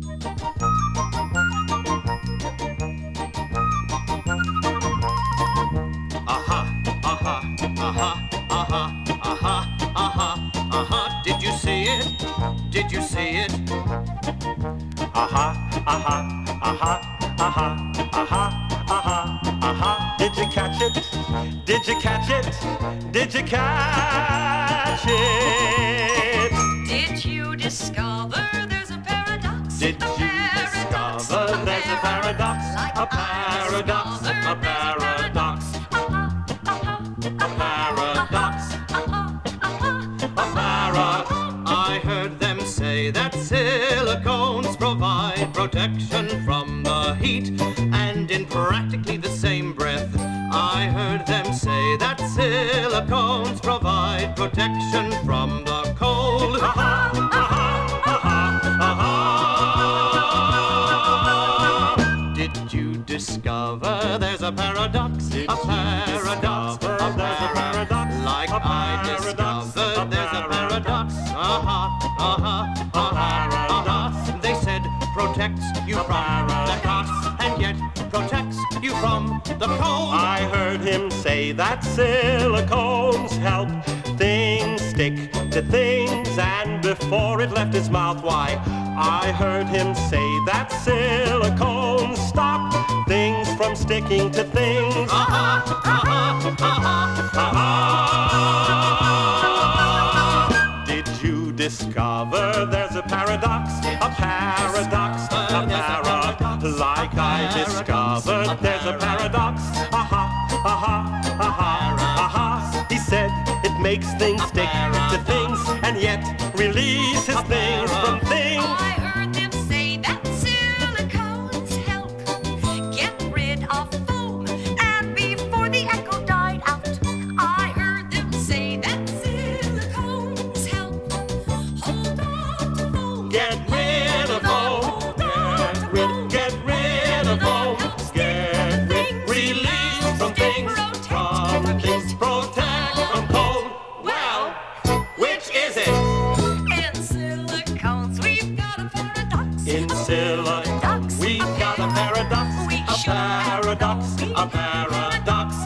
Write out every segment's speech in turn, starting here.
Did you see it? Did you see it? Did you catch it? Did you catch it? Did you catch it? Did you discover there's a paradox? Did you discover there's a paradox? A paradox, a paradox, a paradox, a paradox. I heard them say that silicones provide protection from the heat, and in practically the same breath, I heard them say that silicones provide protection from the cold. Did you discover there's a paradox? A paradox, a paradox, like I discovered there's a paradox. They said protects you from the heat, and yet protects you from the cold. I heard him say that silicones help things stick to things, and before it left his mouth, why, I heard him say that silicones stop things from sticking to things. Did you discover there's a paradox? A paradox, a paradox, like I discovered there's a paradox. He said it makes things stick to things, and yet releases things from things. I heard them say that silicones help get rid of foam, and before the echo died out, I heard them say that silicones help hold on to foam. Get rid of foam, get rid of foam, get rid, release from things, protect from cold. Well, which is it? In silicones we've got a paradox. In silicone, we've got a paradox, a paradox, a paradox,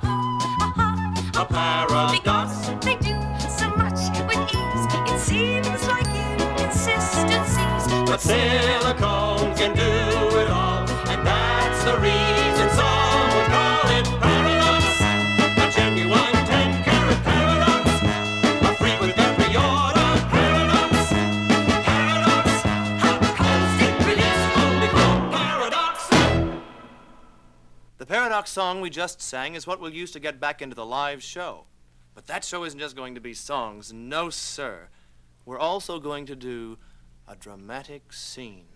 a paradox. Because they do so much with ease, it seems like inconsistencies. But silicone can do it all, and that's the reason some would call it paradox. A genuine 10-carat paradox, a free with every order paradox. Paradox, constant release only for paradox. The Paradox song we just sang is what we'll use to get back into the live show. But that show isn't just going to be songs, no sir. We're also going to do a dramatic scene.